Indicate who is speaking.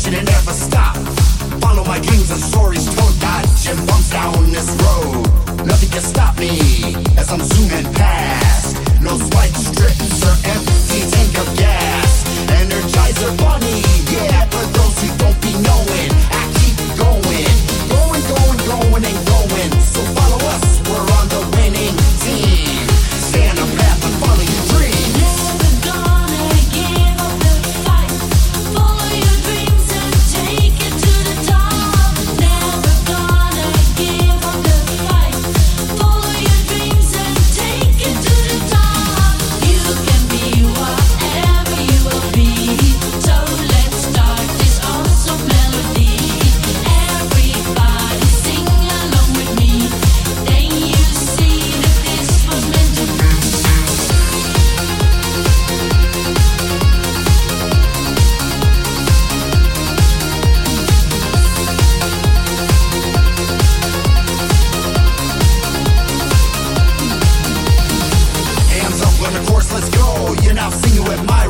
Speaker 1: destination and never stop. Follow my dreams and stories told, dodging bumps down this road. Nothing can stop me as I'm zooming past. No spike strips or empty tank of gas. Energizer bunny, yeah, for those who don't be knowing, I keep going, going, going, going and going. So follow us, we're on the winning team. Stay on the path and follow your dreams.
Speaker 2: Never gonna give up the fight. Follow your dreams and take it to the top. Never gonna give up the fight. Follow your dreams and take it to the top. You can be whatever you will be. So let's start this awesome melody. Everybody sing along with me. Then you see that this was meant to be.
Speaker 1: Hands up on the course, let's go. You're now singing with my